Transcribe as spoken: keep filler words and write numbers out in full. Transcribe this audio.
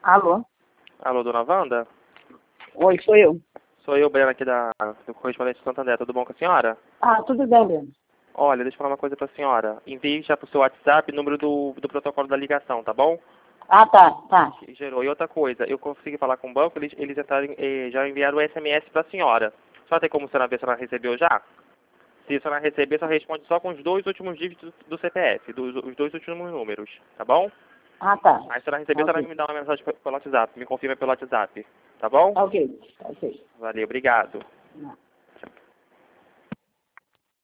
Alô? Alô, dona Wanda? Oi, sou eu. Sou eu, Breno, aqui da, do correspondente de Santander. Tudo bom com a senhora? Ah, tudo bem, Breno. Olha, deixa eu falar uma coisa pra senhora. Envie já pro seu WhatsApp o número do, do protocolo da ligação, tá bom? Ah, tá, tá. Que gerou. E outra coisa, eu consegui falar com o banco, eles, eles entraram, eh, já enviaram o S M S pra senhora. Só tem como a senhora ver se ela recebeu já? Se a senhora receber, só responde só com os dois últimos dígitos do C P F, dos, os dois últimos números, tá bom? Ah, tá. Aí se a senhora receber, a senhora Ok. me dá uma mensagem pelo WhatsApp, me confirma pelo WhatsApp, tá bom? Ok, ok. Valeu, obrigado. Não.